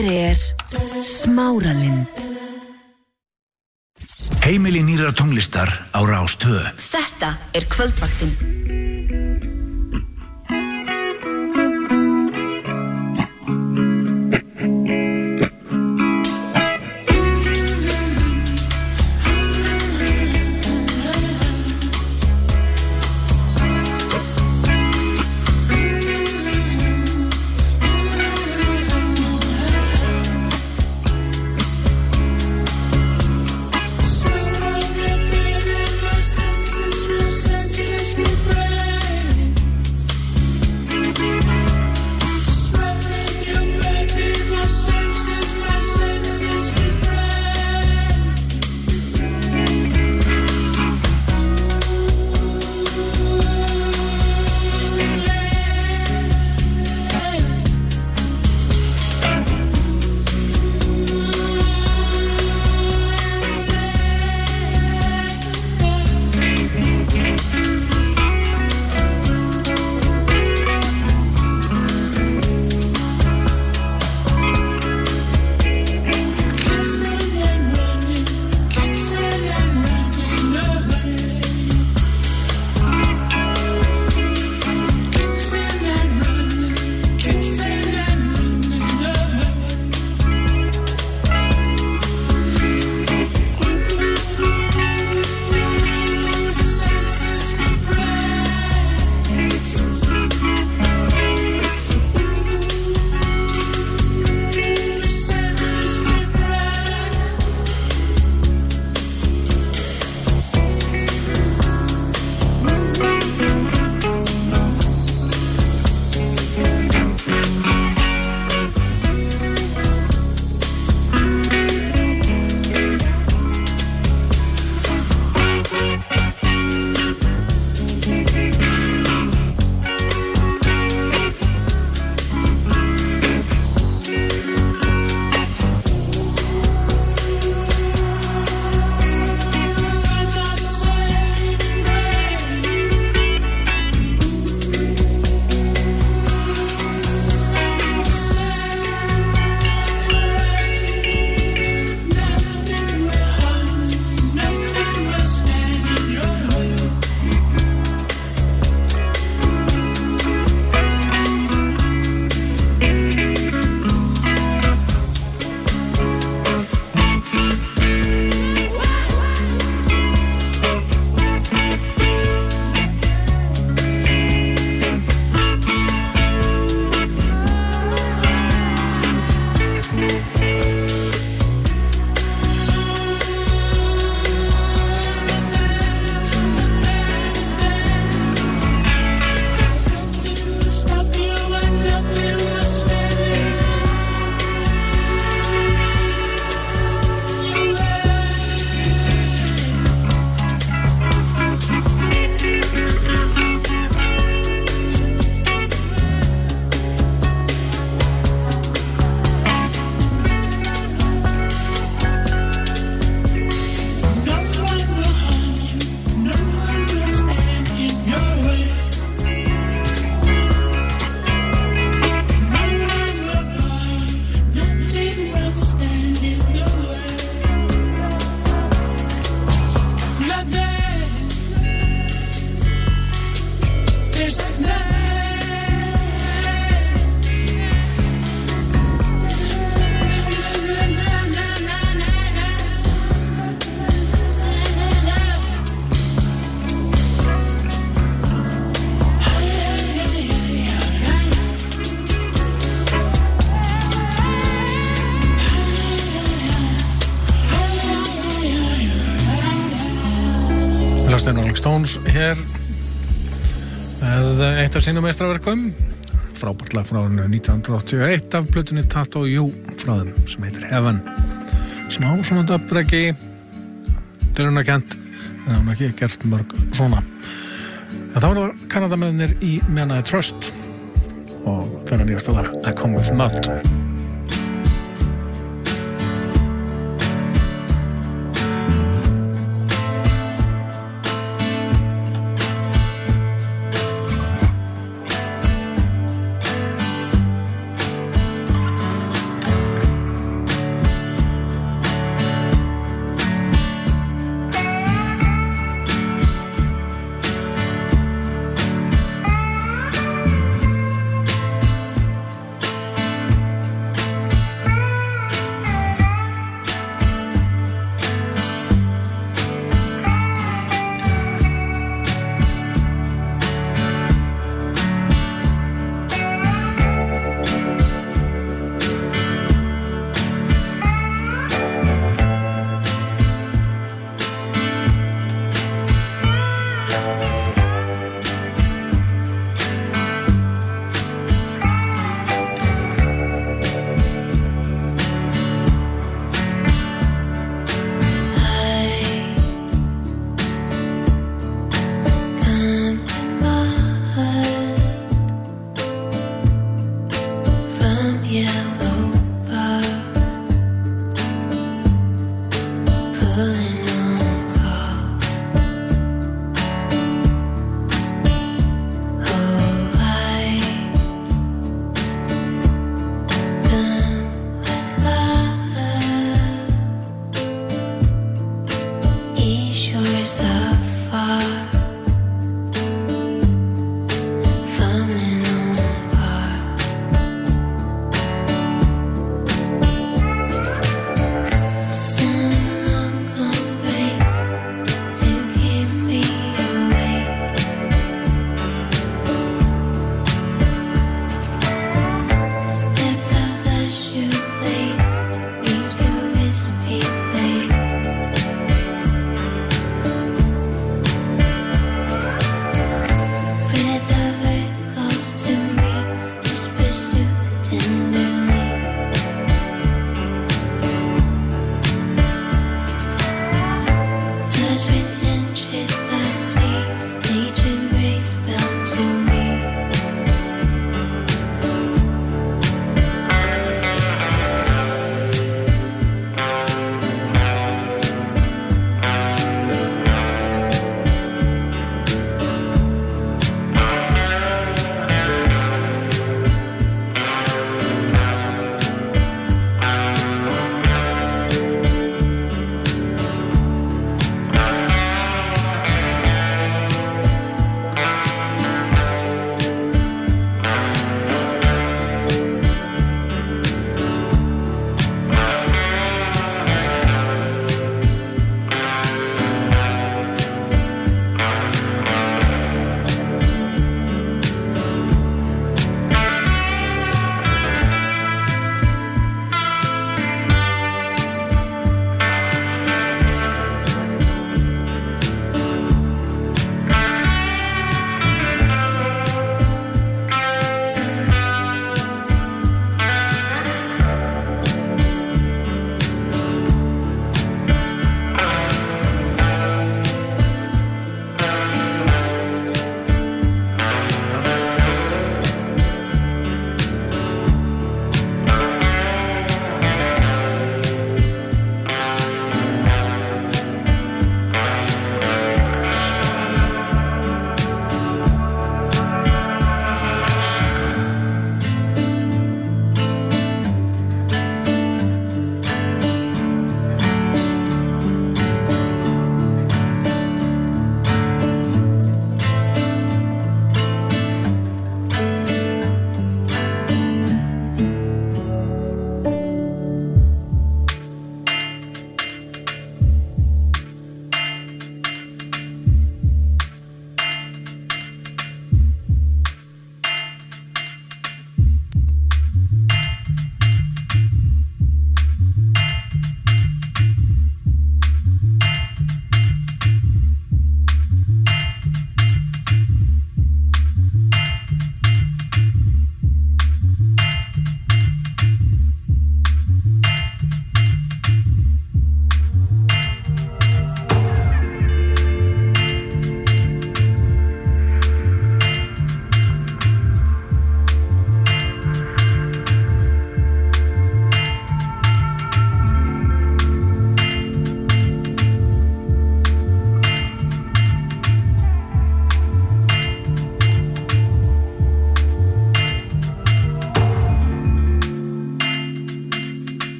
Hér Smáralind. Heimili nýrrar tónlistar á Rás 2. Þetta Kvöldvaktin. hljómsveitin Rolling Stones hér með eitt af sínum meistaraverkum, frábært lag frá árinu 1981 af plötunni Tattoo You frá þeim sem heitir Heaven. Smá svona dubreggi, tilraunakent, en hann ekki gert mörg svona. En þá var það Kanadamennir í Men I Trust og þeirra nýjasta lag I Come With Mud.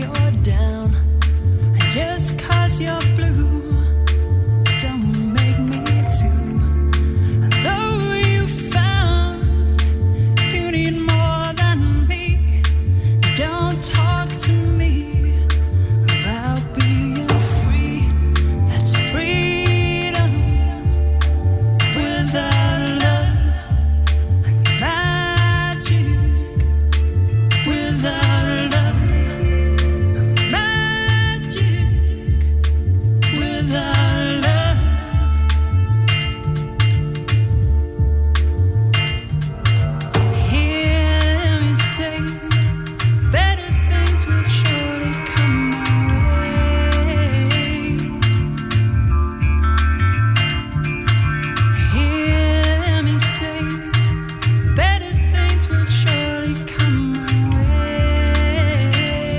you're down, and just 'cause you're blue, don't make me too. Though you found you need more than me, don't talk to me about being free. That's freedom without love, and magic without love, and magic without love. Hear me say, better things will surely come my way. Hear me say, better things will surely come my way.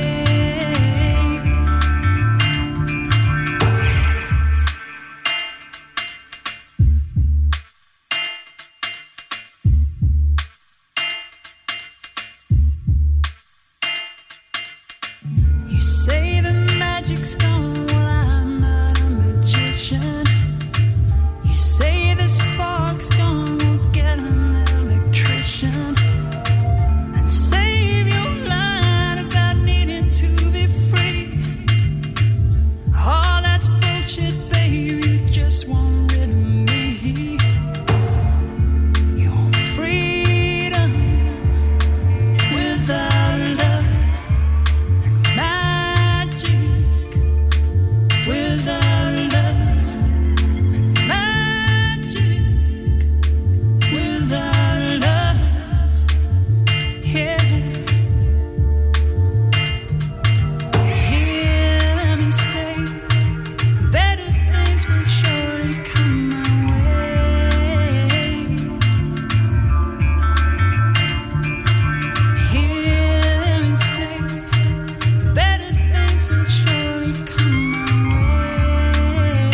You say the magic's gone, well I'm not a magician. You say the spark's gone, we'll get an electrician and save your line about needing to be free. All that's bullshit, baby, you just want rid of me. You want freedom without love, magic without love, magic without love. Yeah. Hear me say, better things will surely come my way. Hear me say, better things will surely come my way.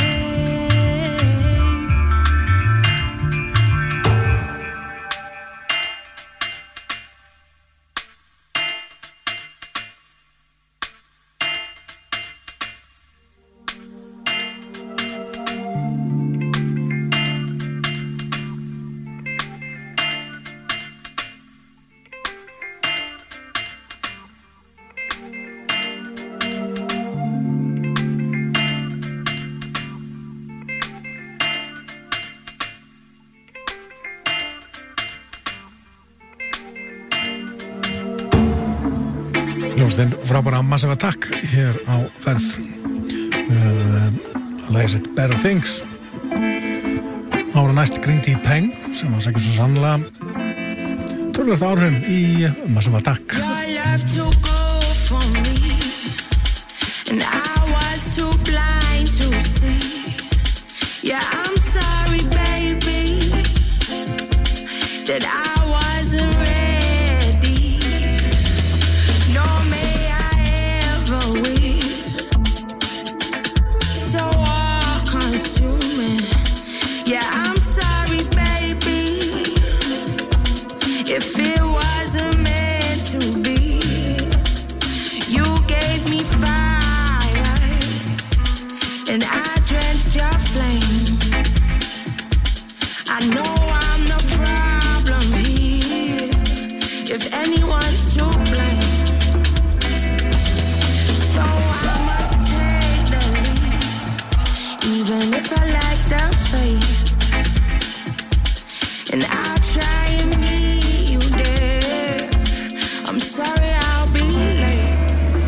Hljómsveitin frábæra Massive Attack hér á ferð með að lagið sitt Better Things. Ára næst Green Tea Peng sem að segja svo sannlega tölvöld áhrifum í Massive Attack. Your love too good for me, and I was too blind to see. Yeah, I'm sorry, baby, that I wasn't ready. Nor may I ever will. So all-consuming. Yeah, I'm sorry, baby, if it wasn't meant to be. You gave me fire, and I drenched your flame. I know I'm the problem here, if anyone's to blame. So I must take the lead, even if I lack the faith. And I'll try and meet you there. I'm sorry I'll be late.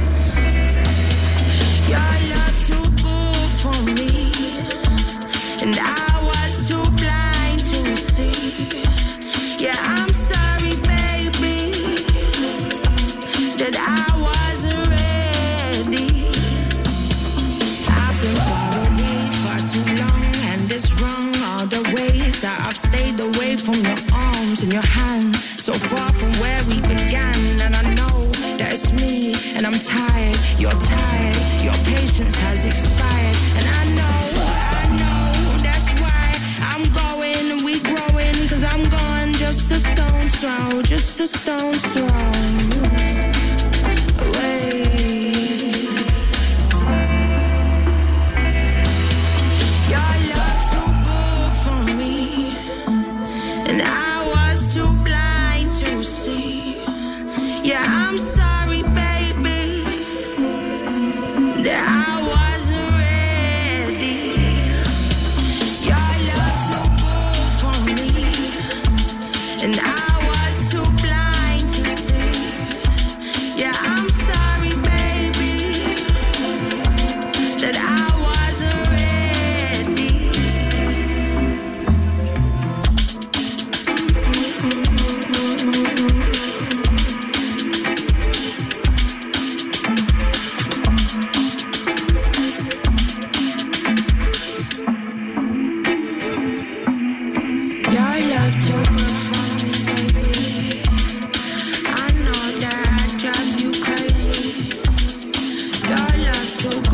Your love too good for me, and I was too blind to see. Yeah, I'm sorry, baby, that I wasn't ready. I've been far away far too long, and it's wrong all the ways that I've stayed away from your arms and your hand, so far from where we began. And I know that it's me, and I'm tired, you're tired, your patience has expired. And I know that's why I'm going and we growing, 'cause I'm going just a stone's throw, just a stone's throw away.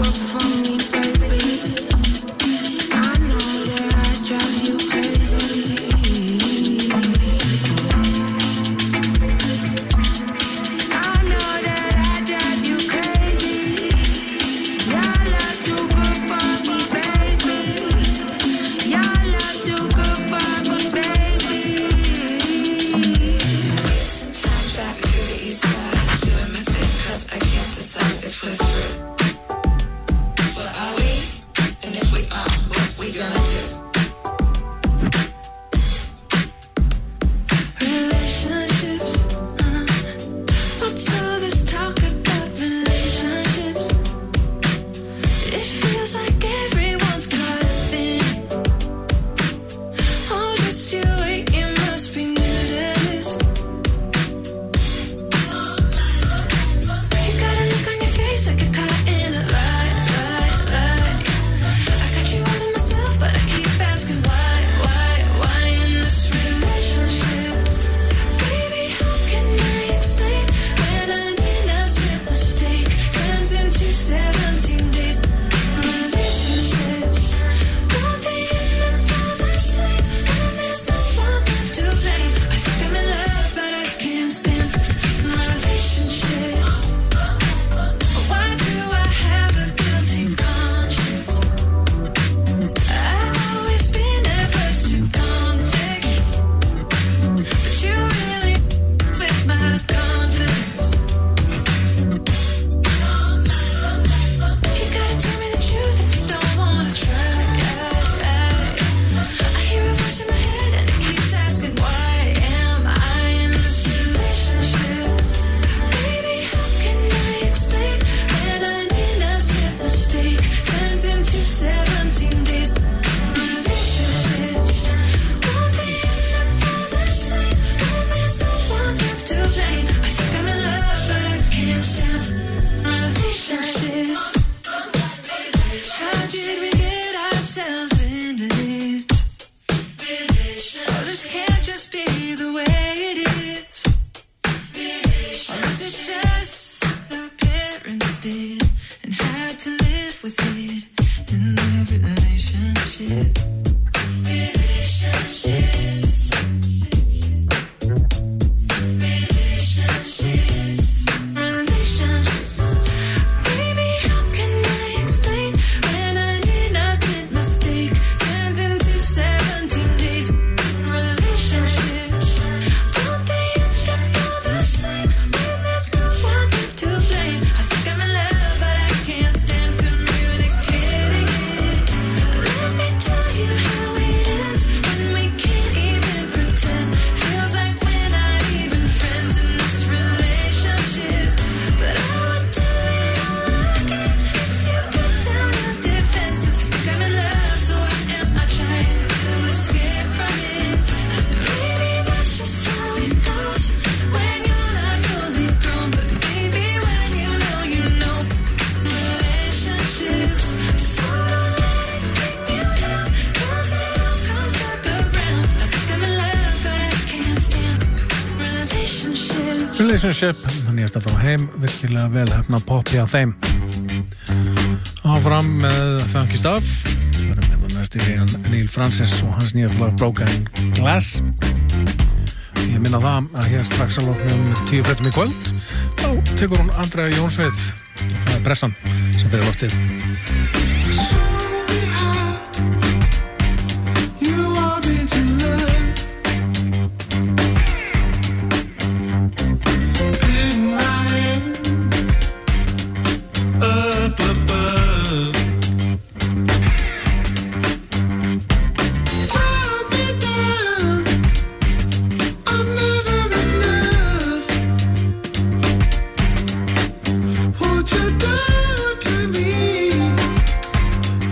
good for me, baby. I know that I drive you crazy. I know that I drive you crazy. Your love too good for me, baby. Your love too good for me, baby. Time driving through the east side, doing my thing 'cause I can't decide if we're through. But are we? And if we are, what we gonna do? Relationships, what's all this talk about relationships? It feels like everyone's caught up in it. Oh, just you wait, you must be new to this. You got a look on your face like you're caught in a lie. I got you all to myself, but I keep asking why in this relationship? Baby, how can I explain when an innocent mistake turns into 17 days? Relationships, don't they end up all the same when there's no one left to blame? I think I'm in love, but I can't stand relationships. Why do I have a guilty conscience? I've always been averse to conflict, but you really with my confidence. You gotta tell me the truth if you don't wanna try. I hear a voice in my head and it keeps asking, why am I in this relationship? Baby, how can I explain when an innocent mistake turns into 17 days? Relationships, don't they end up all the same when there's no one left to blame? I think I'm in love, but I can't stand relationships. How did we get ourselves into this? Oh, this can't just be the way it is. Or is it just our parents did and had to live with it in their relationship? Relationships. Baby, how can I explain when an innocent mistake turns into 17 days? Relationships, don't they end up all the same when there's no one left to blame? I think I'm in love, but I can't stand communicating it. Let me tell you how it ends when we can't even pretend. Feels like we're not even friends in this relationship. But I would do it all again if you put down your defenses. Think I'm in love, so why am I trying to escape from it? Maybe that's just how it goes when you're not fully grown. But baby, when you know, relationships. So don't let it bring you down, 'cause it all comes back around. I think I'm in love, but I can't stand relationships. Relationship, það nýjasta frá Heim, virkilega vel hefna poppi á þeim. Áfram með Funky Stuff, það er með næst í Neil Francis og hans nýjasta lag Broken Glass. Ég minna það að hér strax að loknum 10 fréttum í kvöld, þá tekur hún Andrea Jónsveið, það er pressan sem fyrir loftið. What you do to me?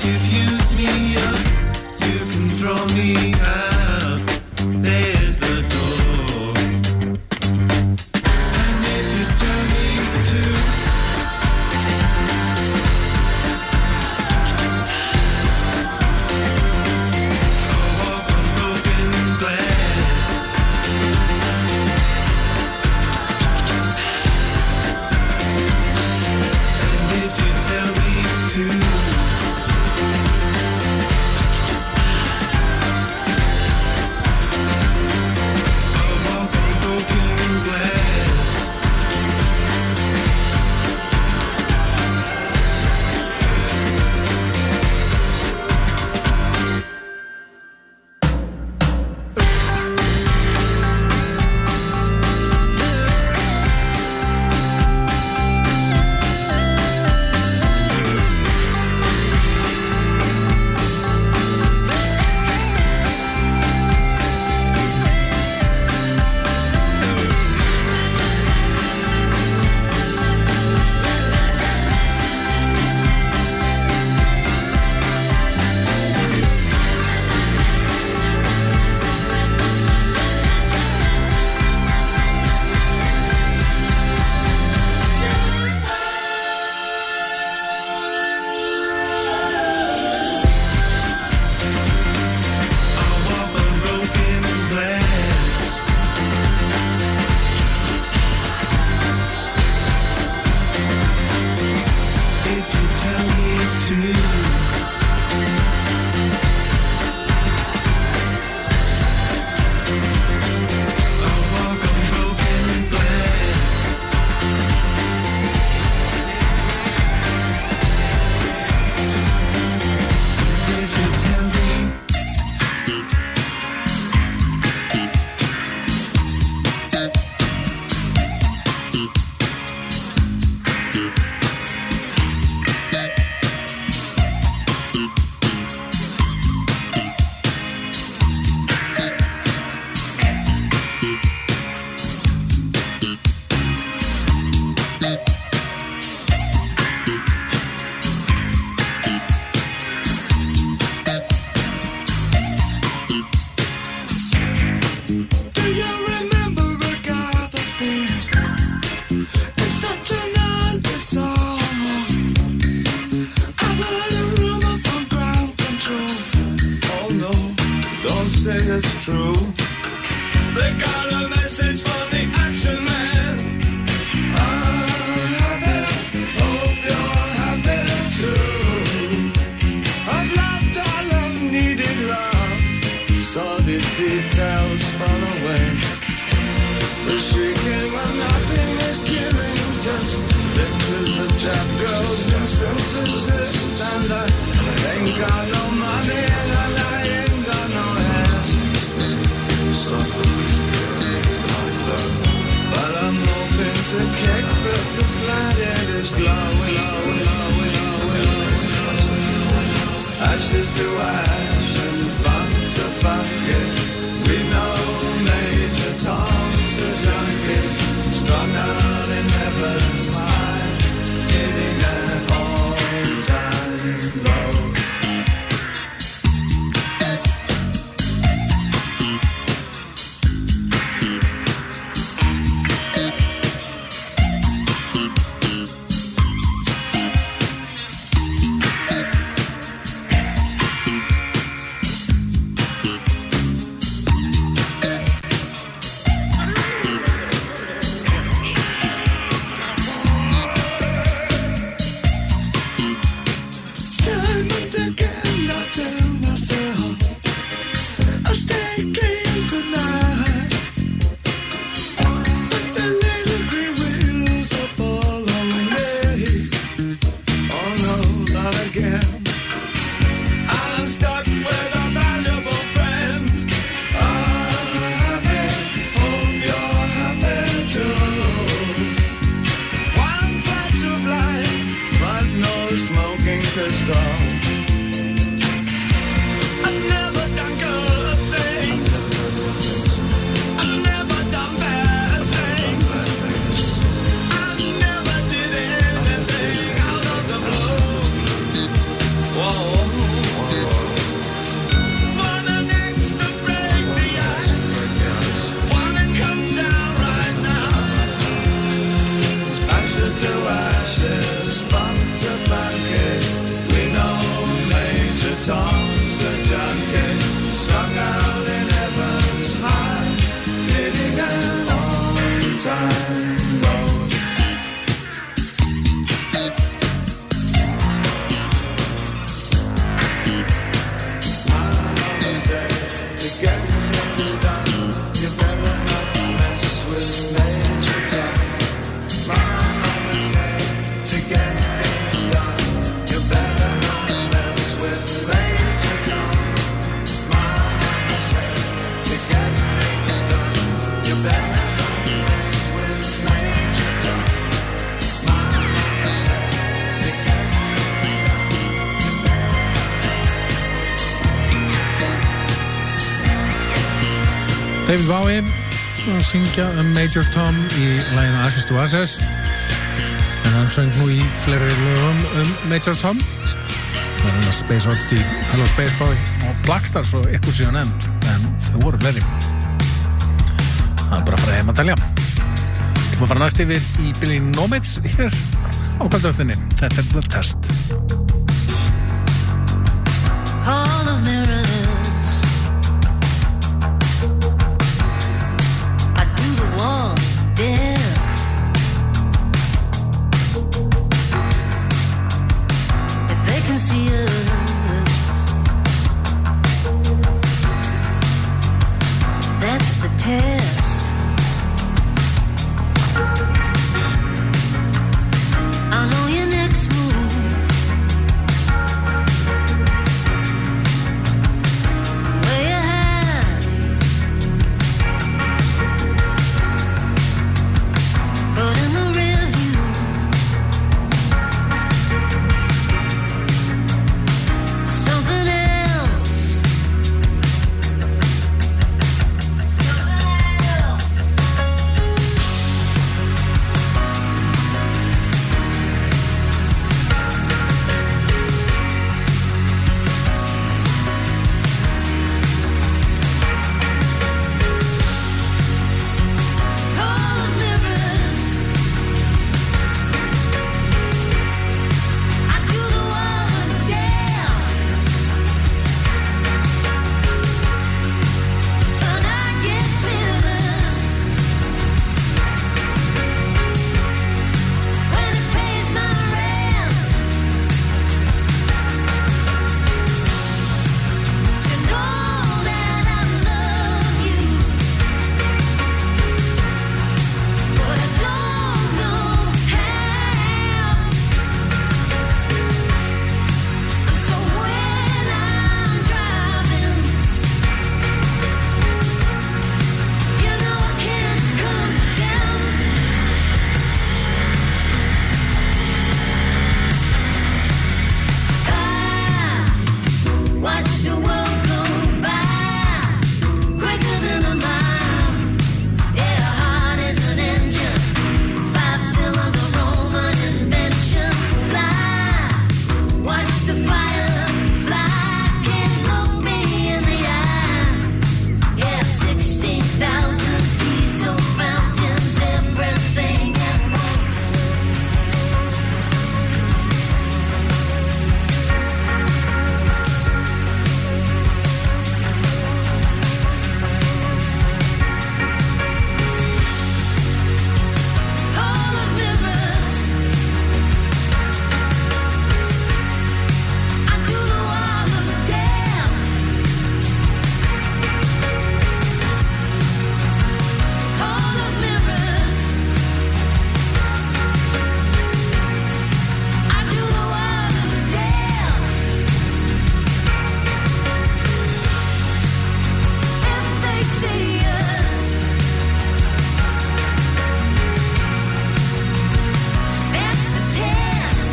it's true. They got a message from the action man. I'm happy, hope you're happy too. I've loved all I've needed love. Saw the details fall away. The shrieking when nothing is killing, just pictures of trap girls and synthesis. And I ain't got no money and I ain't got no hands. Something's but I'm hoping to kick but this light is glowing. Ashes to ash and funk to funky. We know Major Tom's a junkie, strung out in heaven's mind, hitting an all-time low. Whoa. David Bowie að syngja Major Tom í laginu Ashes to Ashes, en hann söng nú í fleiri lögum Major Tom. Það er Space Oddity, Hello Space Boy og Blackstar, svo ykkur síðan nefnd, en þau voru fleiri. Það er bara að fara heim að telja. Við fara næst yfir í Billy Nomads hér á kvöldöfðinni. Þetta er The Test. Hall of mirrors, I do the wall deaf. If they can see us, that's the test. I know your next move, way ahead, but in the rear view, something else, something else. Hall of mirrors, I do the wall of death, and I get fearless when it pays my rent. To know that I love you, but I don't know how. And so when I'm driving, you know I can't come down. I watch the world go by quicker than a mile. Yeah, heart is an engine, 5-cylinder Roman invention. Fly, watch the fire fly, can't look me in the eye. Yeah, 16,000 diesel fountains, everything at once. Hall of mirrors, I do the wall of death. Hall of mirrors, I do the wall of death. If they see us, that's the test.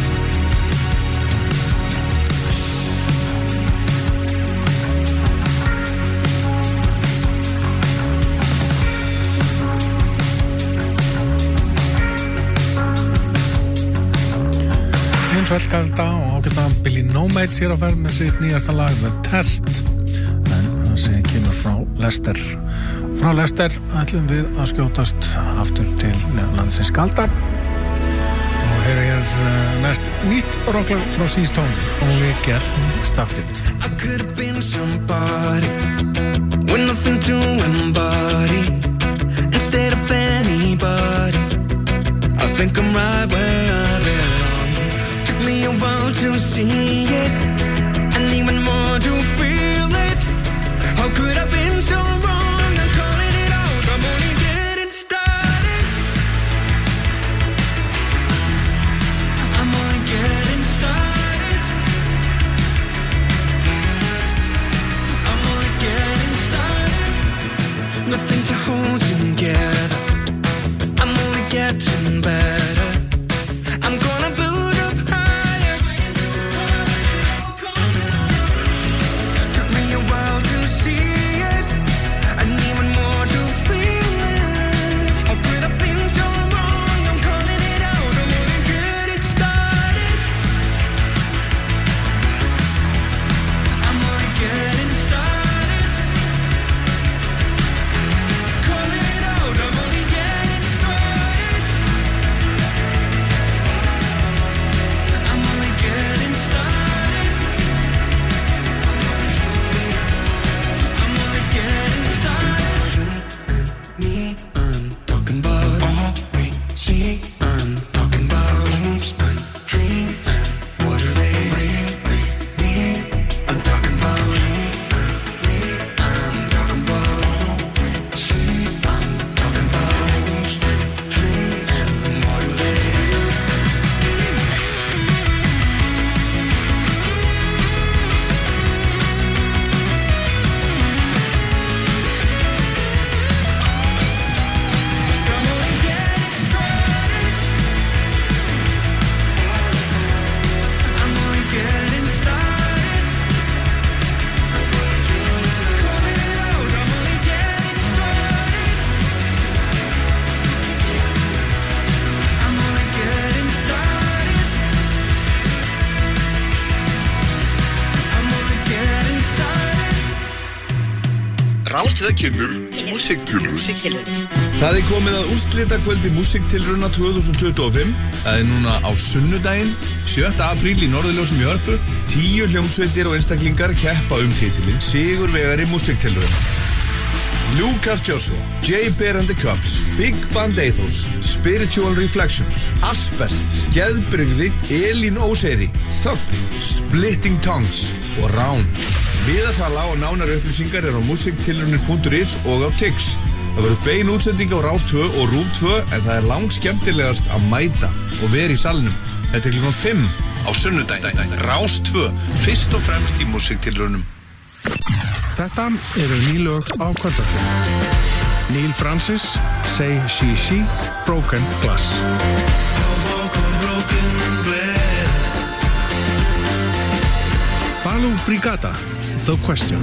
Eins og elkalda og ágæta Billy Nomads hér á ferð með sitt nýjasta lag The Test, en það sem kemur frá Leicester. Frá Leicester ætlum við að skjótast aftur til landsins kalda og hér er næst nýtt rocklag frá Seastone, Only Getting Started. I could have been somebody with nothing to embody. Instead of anybody, I think I'm right where I belong. Took me a while to see it, and even more to feel it. How could I have been so wrong? I'm calling it out. I'm only getting started. I'm only getting started. I'm only getting started. Nothing to hold together. I'm only getting better. I'm gonna build up higher. Rástvö kynur músíktilraunir. Það komið að úrslitakvöldi músíktilrauna 2025. Það núna á sunnudaginn, 7. apríl í Norðurljósum í Hörpu. 10 hljómsveitir og einstaklingar keppa titilinn Sigurvegari músíktilrauna. Lucas Joshua, Jay Bear and the Cubs, Big Band Ethos, Spiritual Reflections, Asbest, Geðbrigði, Elín Óseyri, Thug, Splitting Tongues og Rán. Miðasala og nánari upplýsingar á musiktilraunir.is og á Tix. Það verður bein útsending á Rás 2 og RÚV 2 en það langskemmtilegast að mæta og vera í salnum. Þetta klukkan 5 á sunnudaginn. Rás 2, fyrst og fremst í musiktilraunum. Þetta eru nýlög á kvöldvaktinni. Neil Francis, Say She, Broken Glass. Balu Brigada, The Question.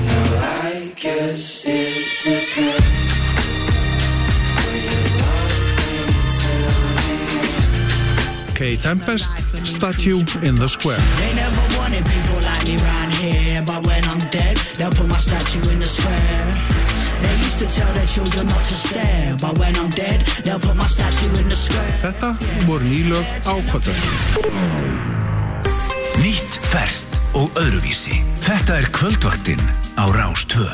K. Tempest, Statue in the Square. They never wanted people like me round here, but when I'm dead, they'll put my statue in the square. They used to tell their children not to stare, but when I'm dead, they'll put my statue in the square. Þetta voru nýlög á kvöldvaktinni. Nýtt, ferskt og öðruvísi. Þetta kvöldvaktin á Rás 2.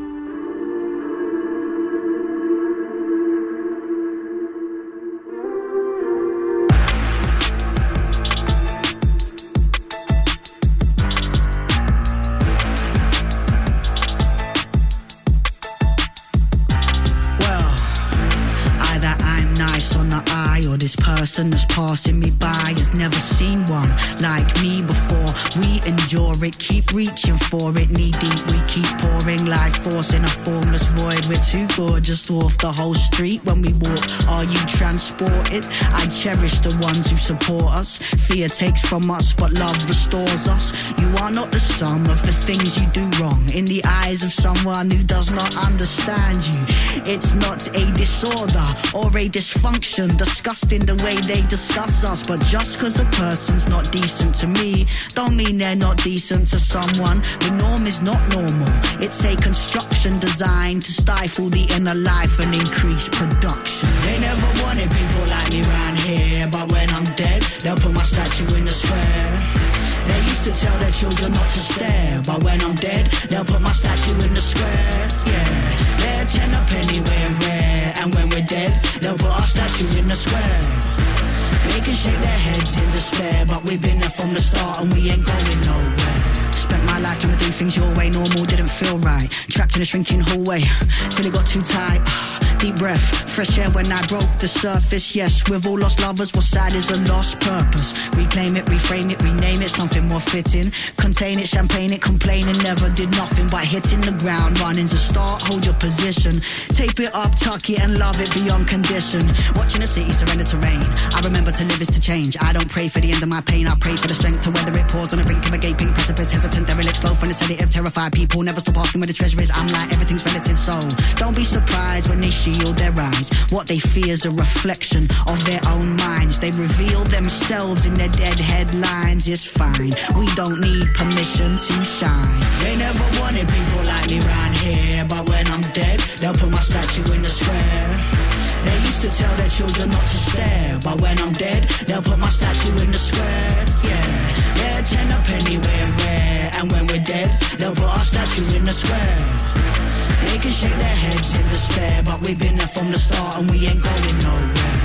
This person that's passing me by has never seen one like me before. We endure it, keep reaching for it. Knee deep, we keep pouring life force in a formless void. We're too gorgeous to off the whole street when we walk. Are you transported? I cherish the ones who support us. Fear takes from us, but love restores us. You are not the sum of the things you do wrong. In the eyes of someone who does not understand you, it's not a disorder or a dysfunction. Disgusting the way they discuss us, but just cause a person's not decent to me don't mean they're not decent to someone. The norm is not normal. It's a construction designed to stifle the inner life and increase production. They never wanted people like me round here, but when I'm dead, they'll put my statue in the square. They used to tell their children not to stare, but when I'm dead, they'll put my statue in the square. Yeah, they're 10 a penny, we're rare, and when we're dead, they'll put our statues in the square. They can shake their heads in despair, but we've been there from the start and we ain't going nowhere. Spent my life trying to do things your way, normal didn't feel right. Trapped in a shrinking hallway, till it got too tight. Deep breath, fresh air when I broke the surface. Yes, we've all lost lovers, what's sad is a lost purpose. Reclaim it, reframe it, rename it, something more fitting. Contain it, champagne it, complaining never did nothing but hitting the ground. Running's a start, hold your position. Tape it up, tuck it and love it beyond condition. Watching the city surrender to rain. I remember to live is to change. I don't pray for the end of my pain, I pray for the strength to weather it. Pause on the brink of a gaping precipice. Hesitant, derelict, slow from the sedative. Terrified people never stop asking where the treasure is. I'm like everything's relative, so don't be surprised when they shield their eyes. What they fear is a reflection of their own minds. They reveal themselves in their dead headlines. It's fine, we don't need permission to shine. They never wanted people like me round here, but when I'm dead, they'll put my statue in the square. They used to tell their children not to stare, but when I'm dead, they'll put my statue in the square. Yeah, they're 10 a penny, we're rare, and when we're dead, they'll put our statues in the square. They can shake their heads in despair, but we've been there from the start and we ain't going nowhere.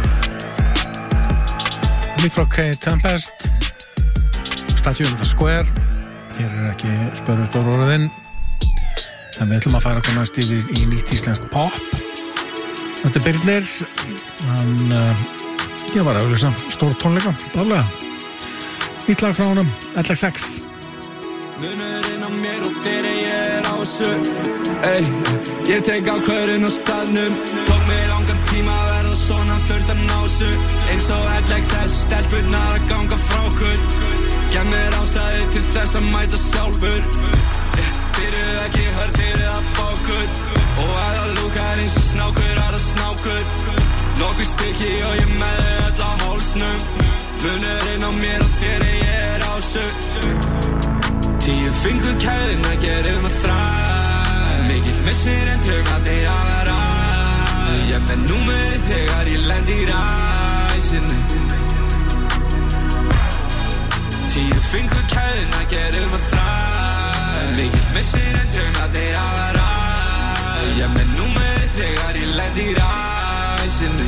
Nýtt frá K. Tempest, Statue in the Square. Hér ekki spöru stóru orðin, en við ætlum að fara okkur næst yfir í nýtt íslenskt pop. Þetta Birnir, hann ég var að auglýsa stór tónleika, bálega. Nýtt lag frá honum, LXX. Munurinn á mér og þegar ég á þessu. Ey, ég tek ákvörðun á staðnum. Tók mig langan tíma að verða svona, þurft að ná þessu. Eins og LXX, stelpurnar að ganga frá okkur. Gef mér ástæðu til þess að mæta sjálfur. Byrjuð ekki hörðir að fá okkur. Og að það lúkar eins og snákur að það snákur. Nokkuð stykki og ég með þau öll á hálsnum. Munurinn á mér og þegar ég á þessu. 10 fingur kæðin að gera að þræ. Mikill missir en draumarnir hafa ræð. Ég með númerið þegar ég lendi í ræsinni. 10 fingur kæðuna gerum að þræð. Mikill missir en draumarnir hafa ræð. Ég með númerið þegar ég lendi í ræsinni.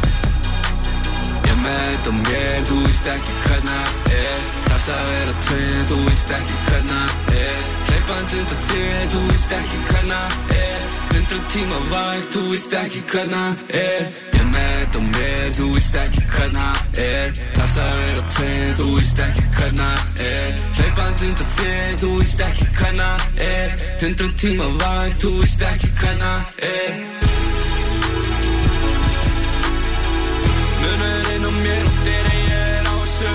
Ég með þetta á mér, þú veist ekki hvernig það Þarfst að vera tvinn, þú veist ekki hvernig það Hlaupandi undan þér, þú veist ekki hvernig það 100 tíma vægt, þú veist ekki hvernig það Ég með þetta á mér, þú veist ekki hvernig það Þarfst að vera tvinn, þú veist ekki hvernig það Hlaupandi undan þér, þú veist ekki hvernig það 100 tíma vægt, þú veist ekki hvernig það Munurinn á mér og þér ég á þessu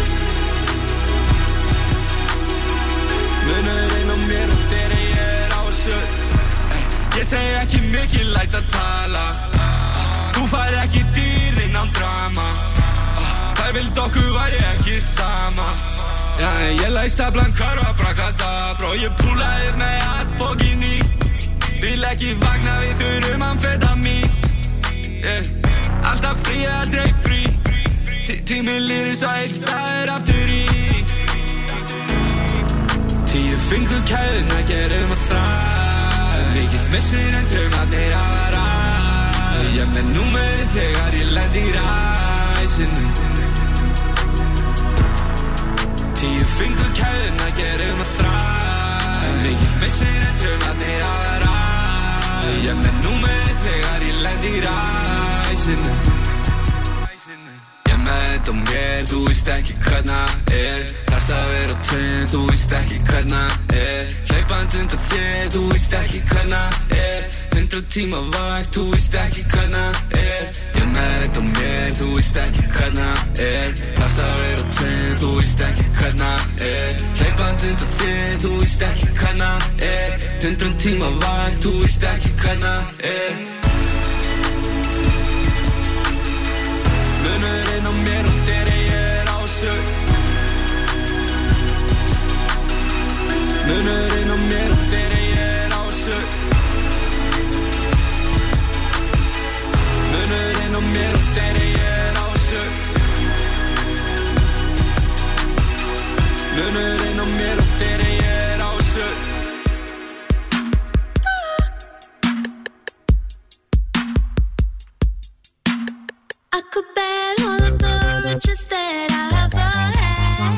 Munurinn á mér og þér ég á þessu Ég segi ekki mikið læt að tala Þú fær ekki dýrin án drama Þær vild okkur væri ekki sama Ég læst staflan karva brakadabra Og ég púlaði með allt fokkin í Vil ekki vagna við þurfum amfetamin Alltaf frí, aldrei frí Tíminn líður svo eitt dagur aftur í 10 fingur kæðuna gerum að þræð Mikill missir en draumarnir hafa ræð Ég með númerið þegar ég lendi í ræsinni 10 fingur kæðuna gerum að þræð Mikill missir en draumarnir hafa ræð Ég með númerið þegar ég lendi í ræsinni Ég með þetta á mér, þú veist ekki hvernig það Þarfst að vera tvinn, þú veist ekki hvernig það Hlaupandi undan þér, þú veist ekki hvernig það 100 tíma vægt, þú veist ekki hvernig það Ég með þetta á mér, þú veist ekki hvernig það Þarfst að vera tvinn, þú veist ekki hvernig það Hlaupandi undan þér, þú veist ekki hvernig það 100 tíma vægt, þú veist ekki hvernig það Munurinn á mér og þér ég á þessu Munurinn á mér og þér ég á þessu Munurinn á mér og þér ég á þessu Munurinn á mér og þér ég á þessu I could bet all of the riches that I ever had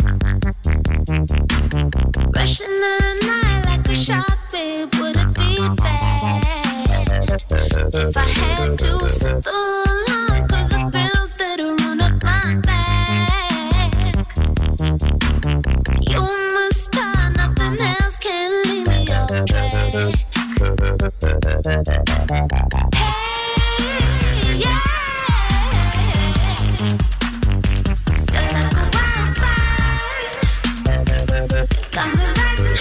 Rushing the night like a shark, babe, would it be bad If I had to sit the line Cause the thrills that run up my back You must start, nothing else can leave me off track Hey, yeah Got me rising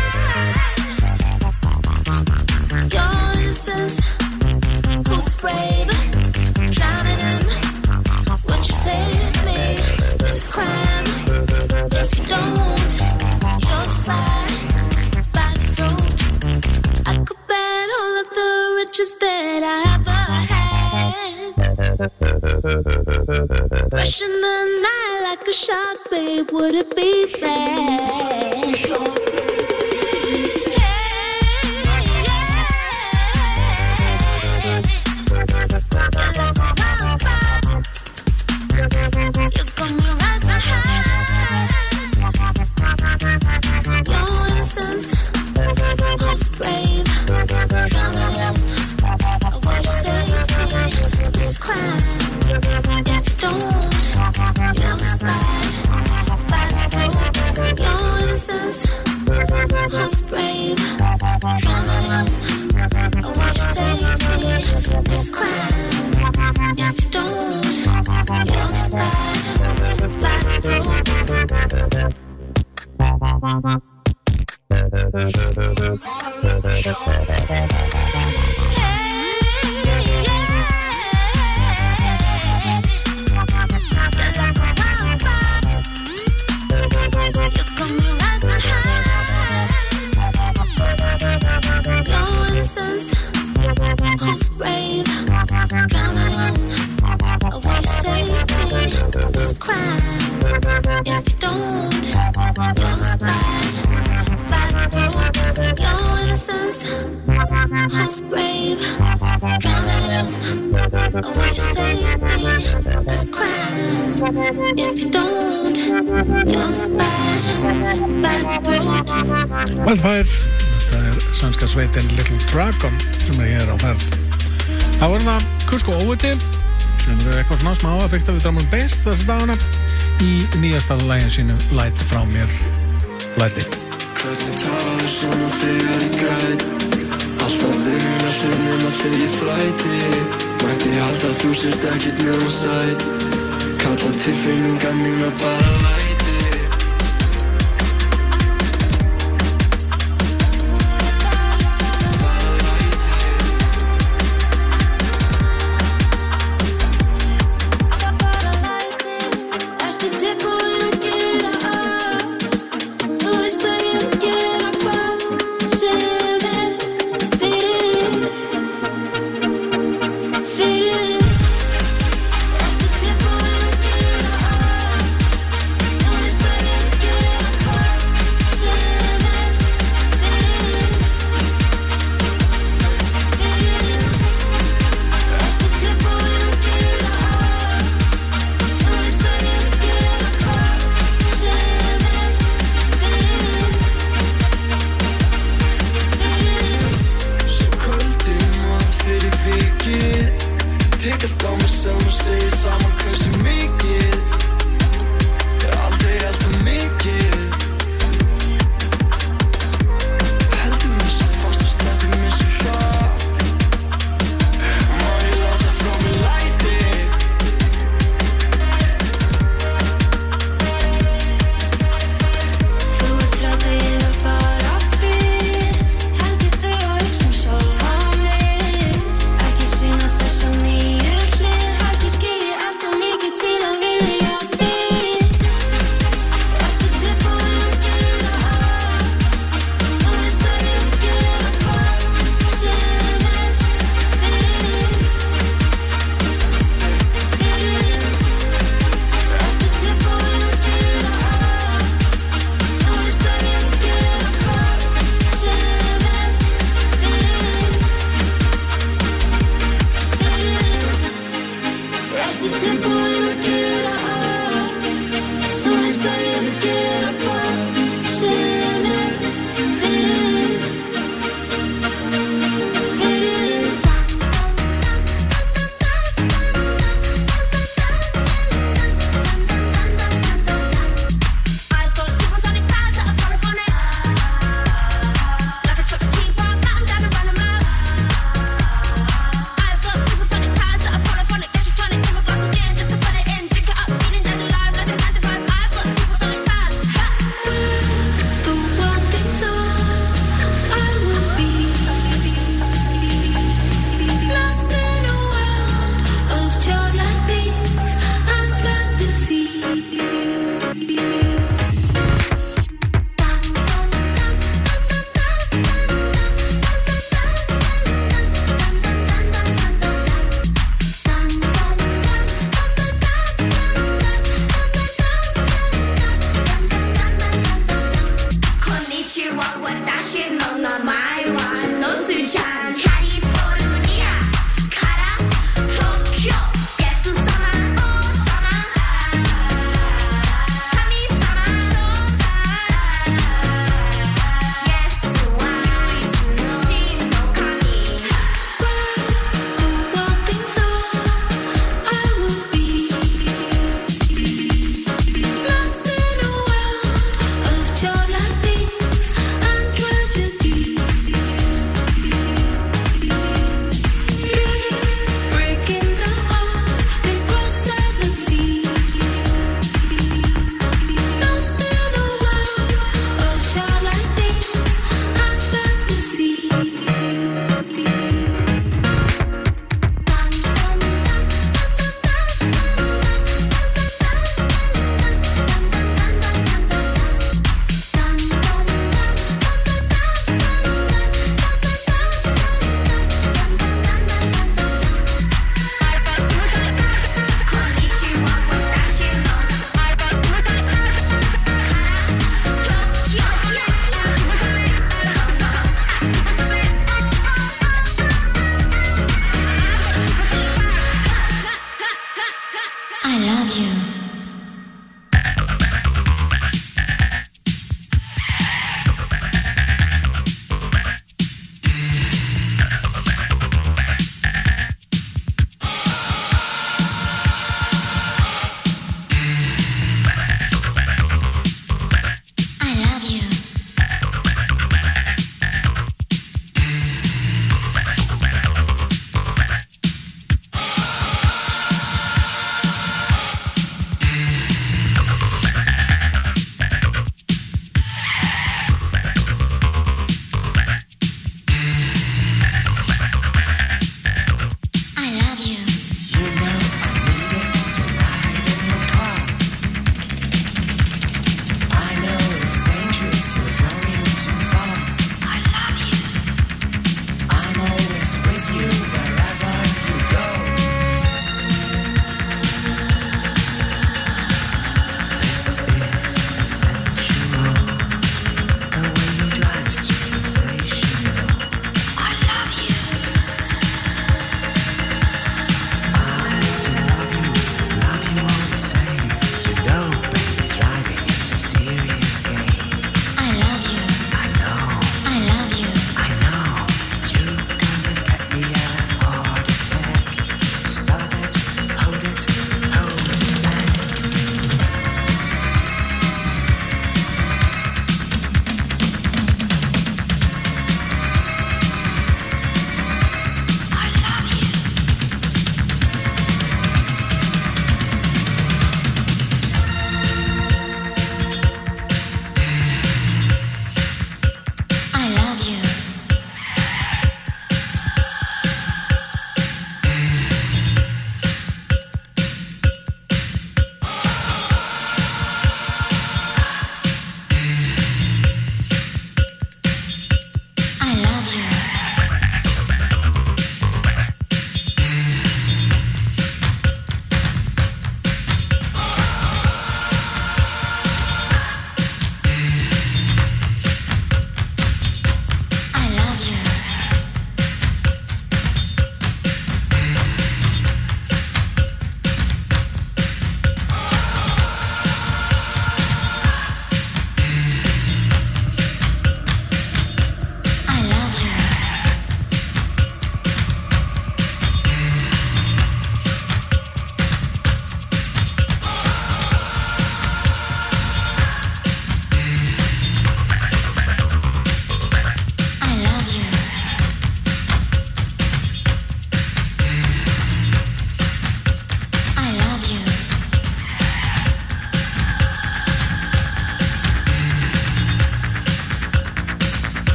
high Your innocence, who's brave Drowning in what you save me This crime, if you don't You'll slide by the throat I could bet all of the riches that I ever had Rushing the night like a shark, babe, would it be bad? You got me rising high Your innocence, who's brave Drowning in what you save me This crime, if you don't You'll slide by the throat Your innocence, who's brave Drowning in what you save me This crime, if you don't You'll slide by the throat You got me rising high Your Or will you save me this crime? If you don't, you'll spy bad bird. Wildfire, þetta sænska sveitin Little Dragon sem hér á ferð. Það var það Kusko Óviti sem eitthvað svona smá að fykta við drum and bass þessi dagana í nýjasta laginu sínu Læti frá mér Læti. Hvernig talar svona þegar ég græt Alltaf virðina hlunum að þegar ég flæti Mætti halda að þú sért ekkert mjög sæt Kalla tilfinningar mína bara læti Fyrir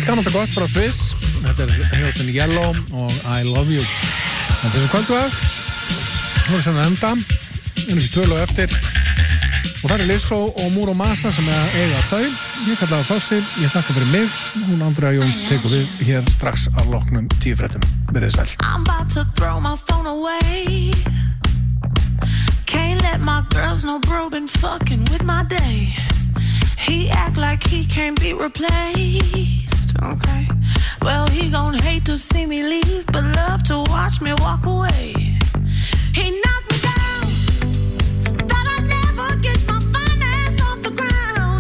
eitt gammalt og gott frá Sviss. Þetta hljómsveitin Yellow og I Love You. En þessum kvöldudag voru sem að enda þessi 2 lög eftir og það Lizzo og Muro Masa sem eiga þau. Ég kalla það Þossi, ég þakka fyrir mig. Hún Andrea Jóns tekur við hér strax að loknum 10 fréttum. Verið sæl. I'm about to throw my phone away. Can't let my girls know bro been fucking with my day. He act like he can't be replaced. Okay, well he gon' hate to see me leave, but love to watch me walk away. He knocked me down, thought I'd never get my finance off the ground.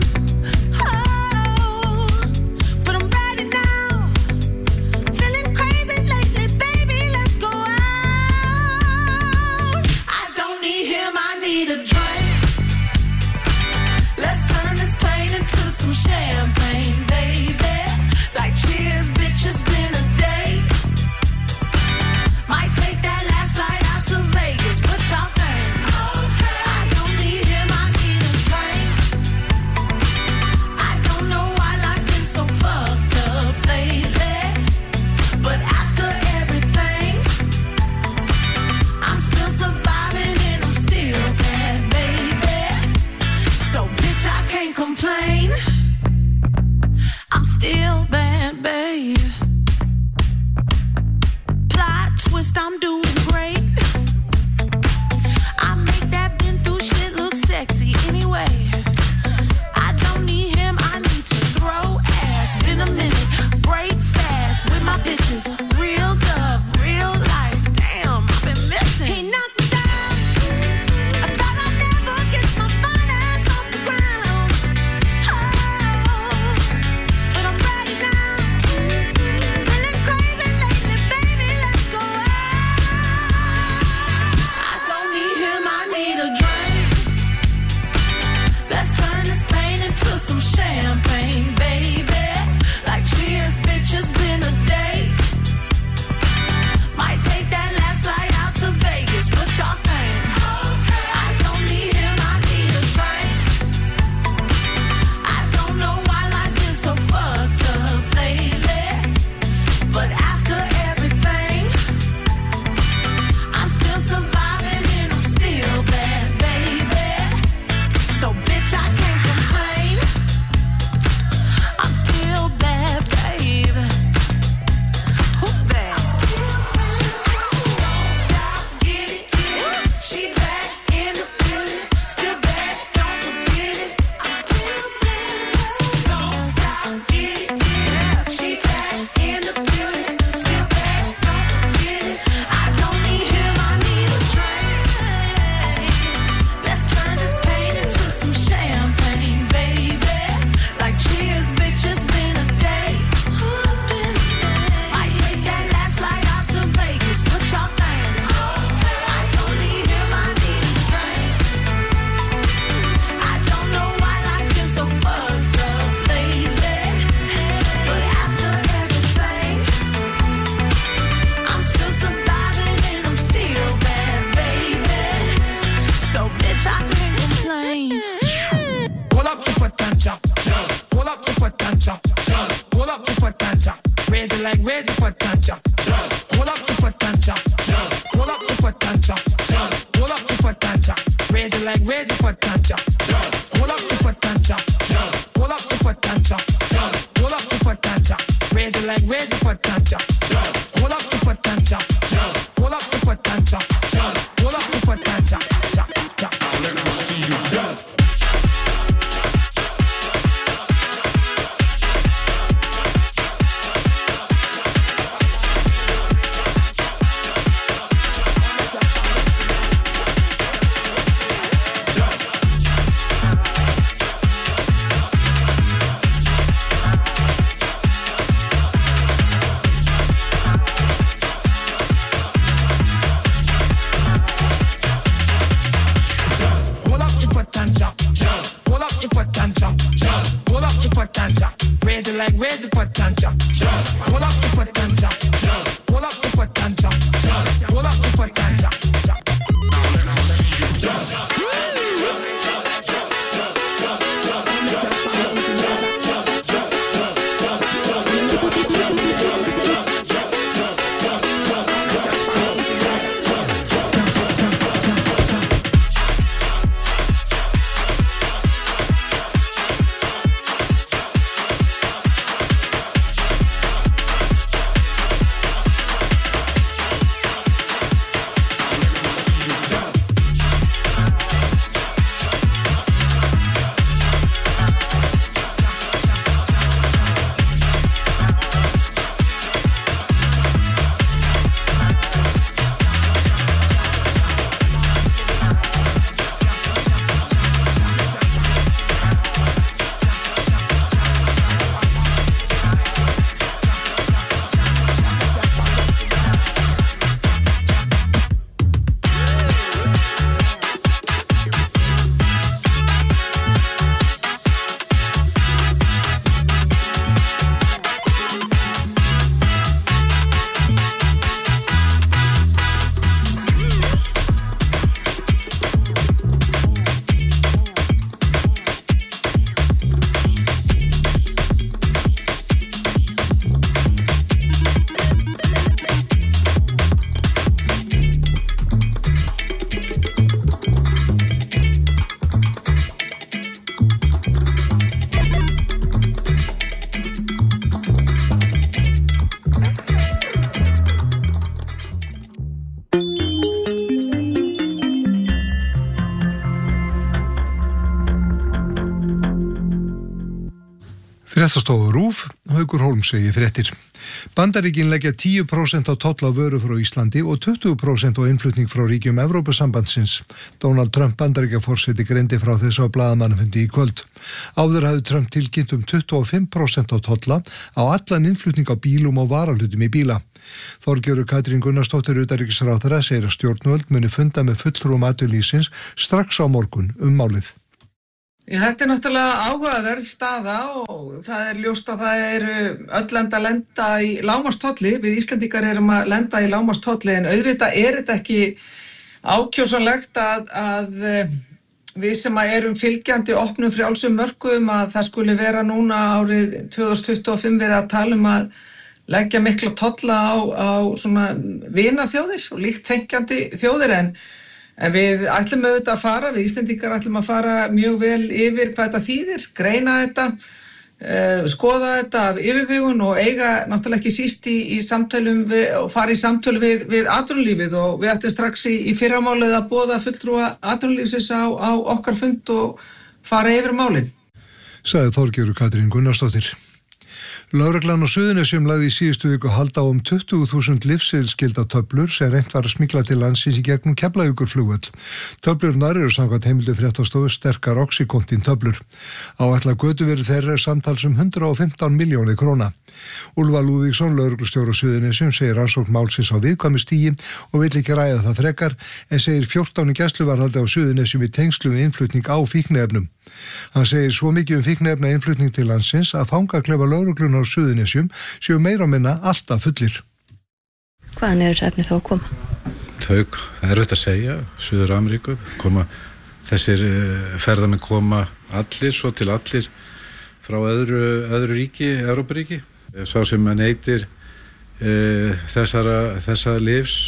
Oh, but I'm ready now, feeling crazy lately, baby, let's go out. I don't need him, I need a drink. Let's turn this pain into some champagne, baby. Like cheers, bitch, it's been a day. Might take that last flight out to Vegas. What y'all think? Okay. I don't need him, I need a drink. I don't know why life been so fucked up lately, but after everything, I'm still surviving and I'm still bad, baby. So bitch, I can't complain. I'm still bad, babe. Plot twist, I'm doing great. I make that been through shit look sexy anyway. I don't need him, I need to throw ass. Been a minute, break fast with my bitches. Real love, real life. Damn, I've been missing. He knocked me down. I thought I'd never get my finance off the ground. Oh, but I'm ready now. Feeling crazy lately, baby, let's go out. I don't need him, I need a drink. Let's turn this pain into some champagne, baby. Like cheers, bitch, it's been a day. Might take that last flight out to Vegas. What y'all think? I don't need him, I need a drink. I don't know why life is so fucked up lately, but after everything, I'm still surviving and I'm still bad, baby. So bitch, I can't complain. I'm still bad, babe. Who's bad? Don't stop, get it, get it. She back in the building, still bad, don't forget it. I'm still bad, don't stop, get it, get it. She back in the building, still bad, don't forget it. I don't need him, I need a drink. Let's turn this pain into some champagne, baby. Like cheers, bitch, it's been a day. Might take that last flight out to Vegas. What y'all think? I don't need him, I need a drink. I don't know why life been so fucked up lately, but after everything, I'm still surviving and I'm still bad, baby. So bitch, I can't complain. Pull up the foot and chop, jump. Pull up the foot and chop, jump. Pull up the foot and chop. Raise it like raise the foot and chop, jump. Pull up the foot and chop, jump. Pull up the foot and chop, jump. Pull up the foot and chop. Raise it like raise the foot and chop, jump. Pull up the foot and chop, jump. Pull up the foot and chop, jump. Pull up the foot and chop. Raise it like raise the foot and chop, jump. Pull up the foot and chop, jump. Pull up the foot and chop, jump. Pull up the foot and chop, chop, chop. Now let me see you jump. Pull up the foot and chop, jump. Pull up the foot and chop, jump. Pull up the foot and chop. Raise it like raise the foot and chop, jump. Pull up the foot and chop, jump. Pull up the foot and chop, jump. Pull up the foot and chop, chop. Now let me see you jump. Fréttastofa RÚV, Haukur Hólm segir fréttir. Bandaríkin leggja 10% á toll á vöru frá Íslandi og 20% á innflutning frá ríkjum Evrópusambandsins. Donald Trump Bandaríkjaforseti greindi frá þessu á blaðamannafundi í kvöld. Áður hafði Trump tilkynnt 25% á tolla á allan innflutning á bílum og varahlutum í bíla. Þorgerður Katrín Gunnarsdóttir utanríkisráðherra segir að stjórnvöld muni funda með fulltrúum atvinnulífsins strax á morgun málið. Þetta náttúrulega áhugaverð staða og það ljóst að það eru öll land að lenda í lágmarkstolli. Við Íslendingar erum að lenda í lágmarkstolli en auðvitað þetta ekki ákjósanlegt að við sem erum fylgjandi opnum frjálsum mörkuðum að það skuli vera núna árið 2025 verið að tala að leggja mikla tolla á svona vinaþjóðir og líkt tengjandi þjóðir en við ætlum auðvitað að fara, við Íslendingar ætlum að fara mjög vel yfir hvað þetta þýðir, greina þetta, skoða þetta af yfirvegun og eiga náttúrulega ekki síst í samtölum og fara í samtöl við atvinnulífið og við ætlum strax í fyrramálið að boða fulltrúa atvinnulífsins á okkar fund og fara yfir málin. Sagði Þorgerður Katrín Gunnarsdóttir. Lögreglan á Suðurnesjum lagði í síðustu viku hald á 20.000 lyfseðilsskylda töflur sem reynt var að smygla til landsins í gegnum Keflavíkurflugvöll. Töflurnar eru samkvæmt heimildu fréttastofu sterkar oxykontin töflur. Áætlað götuverð þeirra samtals 115 milljónir króna. Úlfar Lúðvíksson, lögreglustjóri á Suðurnesjum, segir rannsókn málsins á viðkvæmu stigi og vill ekki ræða það frekar en segir 14 gæsluvarðhaldi á Suðurnesjum í tengslum við innflutning á fíkniefnum. Hann segir svo mikið fíkniefna innflutning til landsins að fangaklefa lögreglunnar á Suðurnesjum séu meira og minna alltaf fullir. Hvaðan þessi efni þá að koma? Það erfitt að segja. Suður-Ameríku þessir ferðamenn koma allir, svo til allir frá öðru ríki, Evrópuríki. Sá sem neytir þessa lyfs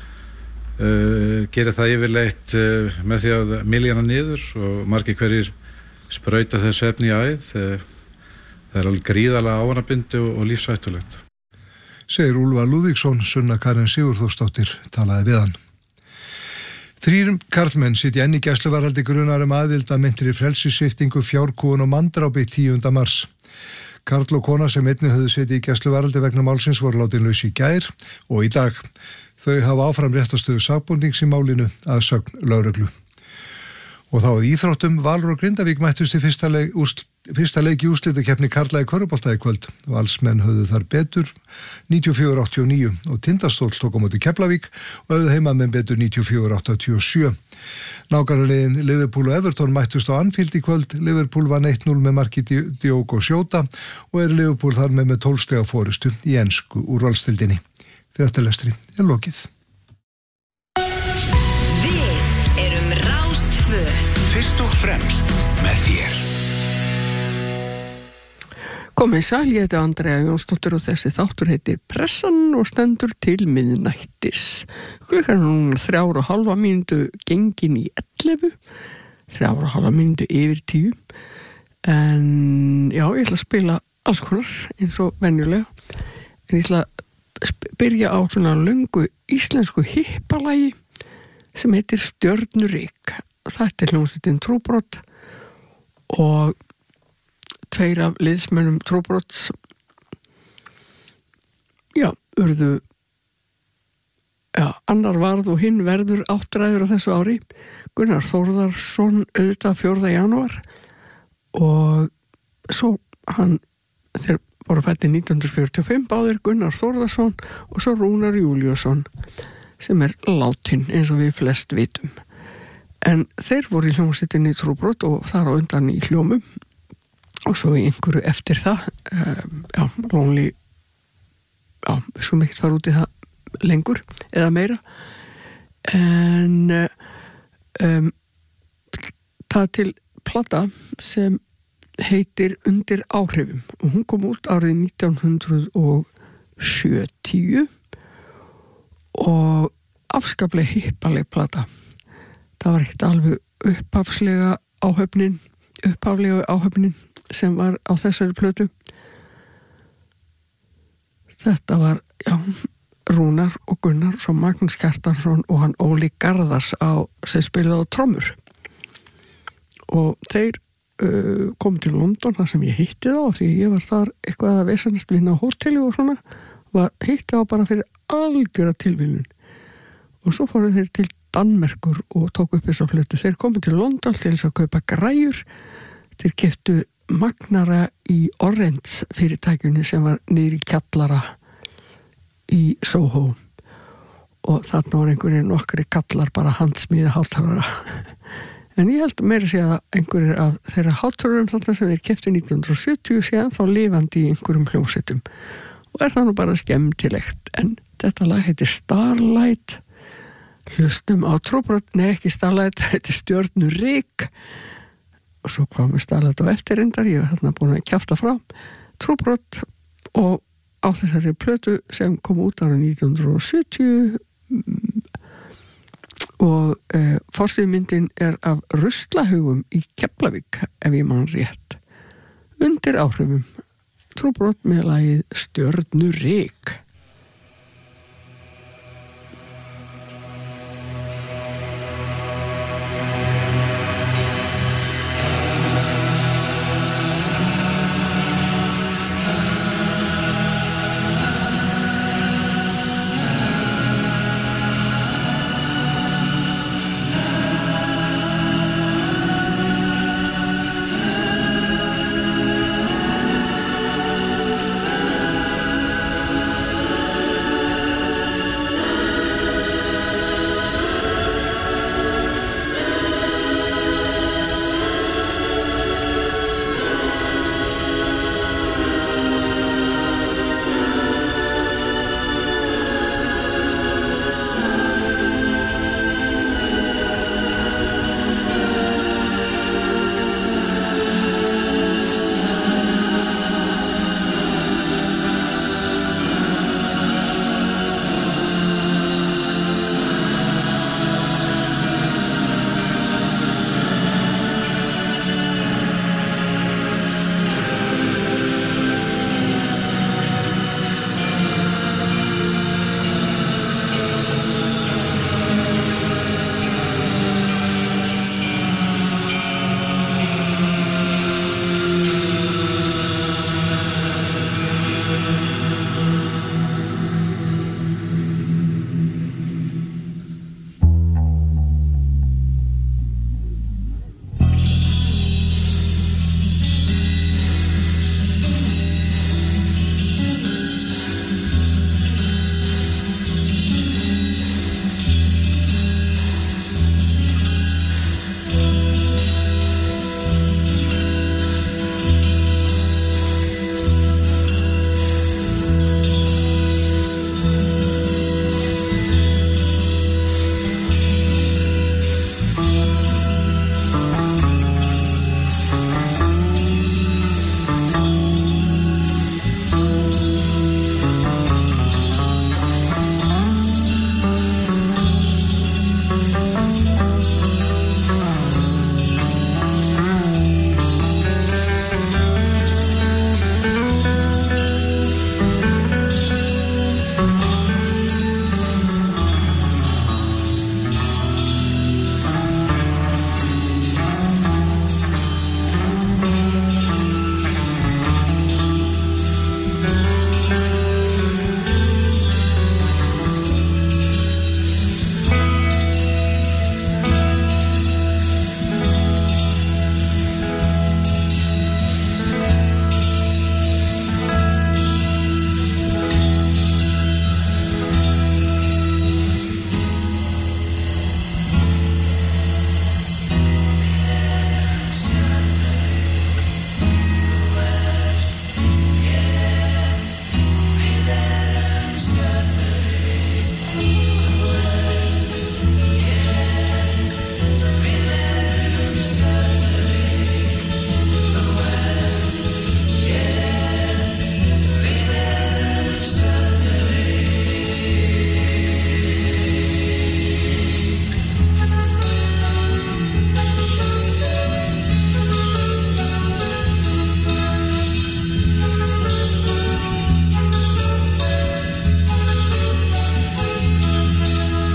gerir það yfirleitt með því að mylja hana niður og margir hverjir sprauta þessu efni í æð. Það alveg gríðarlega ávanabindi og lífshættulegt. Segir Úlfar Lúðvíksson, Sunna Karen Sigurþórsdóttir talaði við hann. 3 karlmenn sitja enn í gæsluvarðhaldi grunaðir aðild að meintri frelsissviptingu, fjárkúgun og manndrápi 10. mars. Karl og kona sem einnig höfðu setið í gæsluvarðhaldi vegna málsins voru látin laus í gær og í dag. Þau hafa áfram réttarstöðu sakbornings í málinu að sögn lögreglu. Og þá að íþróttum, Valur og Grindavík mættust í fyrsta leik í úrslitakeppni karla í körfubolta í kvöld. Valsmenn höfðu þar betur 94-89 og Tindastóll tók á móti Keflavík og höfðu heimamenn betur 94-87. Nágrannaliðin Liverpool og Everton mættust á Anfield í kvöld. Liverpool vann 1-0 með marki Diogo Jota og Liverpool þar með 12 stiga forystu í ensku úrvalsdeildinni. Fréttalestri lokið. Við erum Rás 2. Fyrst og fremst með þér. Komið sæl, ég heiti Andrea Jónsdóttir og þessi þáttur heitir Pressan og stendur til miðnættis. Klukkan er 3:30 mínútu gengin í 11, 3:30 mínútu yfir 10. En já, ég ætla að spila alls konar eins og venjulega. En ég ætla að byrja á svona löngu íslensku hippalagi sem heitir Stjörnurík. Þetta er hljómsveitin Trúbrot og 2 af liðsmönnum Trúbrots urðu annar varð og hinn verður áttræður á þessu ári. Gunnar Þórðarsson auðvitað 4. janúar og svo þeir voru fæddir 1945 báðir, Gunnar Þórðarsson og svo Rúnar Júlíusson sem er látin eins og við flest vitum. En þeir voru í hljómsveitinni Trúbrot og þar á undan í hljómum og svo í einhverju eftir það Lonely við skulum ekki fara út í það lengur eða meira en það til plata sem heitir Undir áhrifum og hún kom út árið 1970 og afskaplega hippaleg plata. Það var ekkert alveg upphaflega áhöfnin sem var á þessari plötu. Þetta var, Rúnar og Gunnar, svo Magnús Kjartansson og hann Óli Garðars sem spilaði á trommur. Og þeir kom til London þar sem ég hitti þá því ég var þar eitthvað að vesanast vinna á hóteli og svona hitti þá bara fyrir algjöra tilviljun og svo fóru þeir til Danmerkur og tók upp þessa plötu. Þeir komu til London til þess að kaupa græjur. Þeir keyptu magnara í Orange fyrirtækjunni sem var niður í kjallara í Soho og þarna var einhverjir nokkri kallar bara handsmíða hátalara. En ég held meira sé að einhverjir af þeirra hátalarum þarna sem þeir keyptu 1970 síðan þá lifandi í einhverjum hljómsveitum og það nú bara skemmtilegt. En þetta lag heitir Starlight. Hlustum á Trúbrot, nei ekki Starlight, þetta Stjörnurík og svo hvað með Starlight á eftirrindar, ég var þarna búin að kjafta frá Trúbrot og á þessari plötu sem kom út ára 1970 og forsýðmyndin af ruslahugum í Keflavík ef ég man rétt undir áhrifum Trúbrot með lagið Stjörnurík.